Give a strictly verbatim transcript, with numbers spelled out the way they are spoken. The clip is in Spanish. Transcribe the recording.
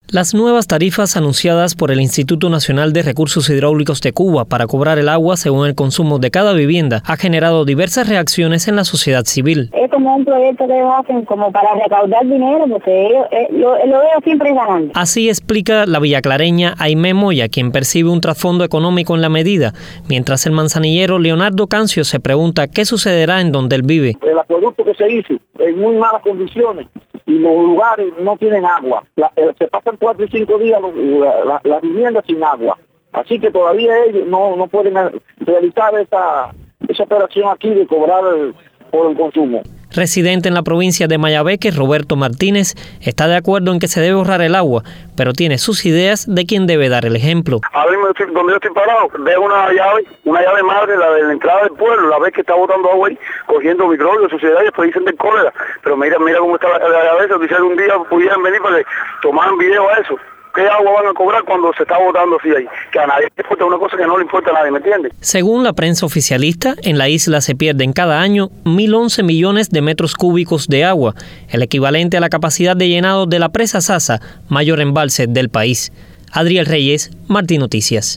Las nuevas tarifas anunciadas por el Instituto Nacional de Recursos Hidráulicos de Cuba para cobrar el agua según el consumo de cada vivienda ha generado diversas reacciones en la sociedad civil. Es como un proyecto que ellos hacen como para recaudar dinero, porque ellos, eh, lo, lo veo siempre ganando. Así explica la villaclareña Aimé Moya, quien percibe un trasfondo económico en la medida, mientras el manzanillero Leonardo Cancio se pregunta qué sucederá en donde él vive. El acueducto que se hizo en muy malas condiciones y los lugares no tienen agua. La, eh, se pasan cuatro y cinco días las la, la viviendas sin agua. Así que todavía ellos no, no pueden realizar esa, esa operación aquí de cobrar el, por el consumo. Residente en la provincia de Mayabeque, Roberto Martínez está de acuerdo en que se debe ahorrar el agua, pero tiene sus ideas de quién debe dar el ejemplo. A ver, donde yo estoy parado, veo una llave, una llave madre, la de la entrada del pueblo, la vez que está botando agua ahí, cogiendo microbios, suciedad, y después dicen del cólera. Pero mira, mira cómo está la, la llave esa, si algún día pudieran venir para que tomaran video a eso. ¿Qué agua van a cobrar cuando se está botando así ahí? Que a nadie le importa, una cosa que no le importa a nadie, ¿me entiendes? Según la prensa oficialista, en la isla se pierden cada año mil once millones de metros cúbicos de agua, el equivalente a la capacidad de llenado de la presa Sasa, mayor embalse del país. Adriel Reyes, Martín Noticias.